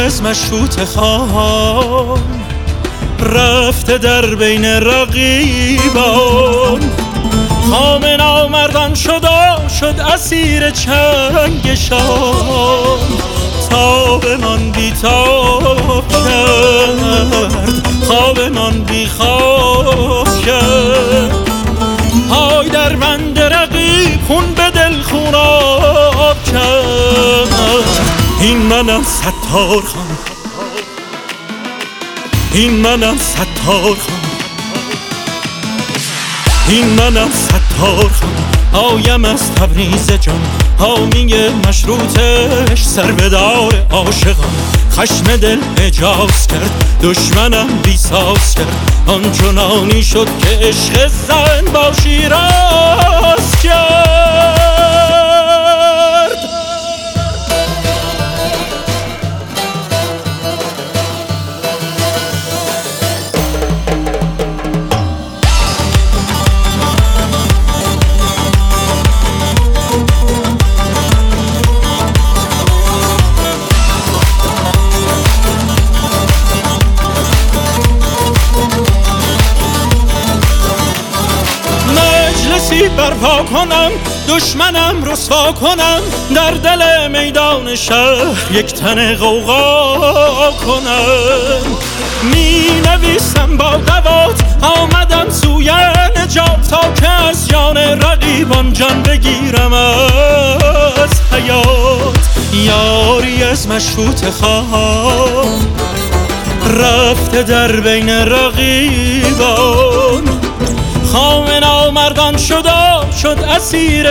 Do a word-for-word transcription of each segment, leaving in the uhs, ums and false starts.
از مشروط خان رفته در بین رقیبان. خام نامردان شد و شد اسیر چنگشان. تابمان بی تاب کرد، خوابمان بی خواب کرد. پای در بند رقیب خون به دل خوناب کرد. این منم ستار خان، این منم ستار خان، این منم ستار خان. آیم از تبریز جان، حامی مشروطش، سر به دار عاشقان. خشم دل اجاز کرد، دشمنم بیساز کرد. آنچنانی شد که عشق زن با شیراز کرد. برپا کنم دشمنم رسوا کنم، در دل میدان شهر یک تن غوغا کنم. می نویسم با دوات آمدم سوی نجات، تا که از جان رقیبان جان بگیرم از حیات. یاری از مشروط خان رفته در بین رقیبان. خام نامردان شد و شد اسیر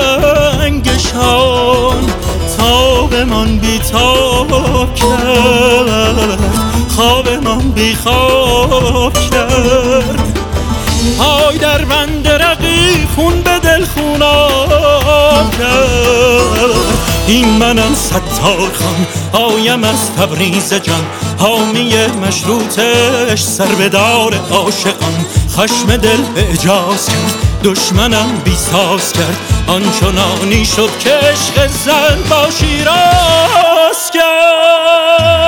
چنگشان. تابمان بی تاب کرد، خوابمان بی خواب کرد. پای در بند رقیب خون به دل خوناب کرد. این منم ستار خان، آیم از تبریز جان، حامی مشروطش، سر به دار عاشقان. خشم دل اجاز کرد، دشمنم بیساز کرد. آنچنانی شد که عشق زن با شیراز کرد.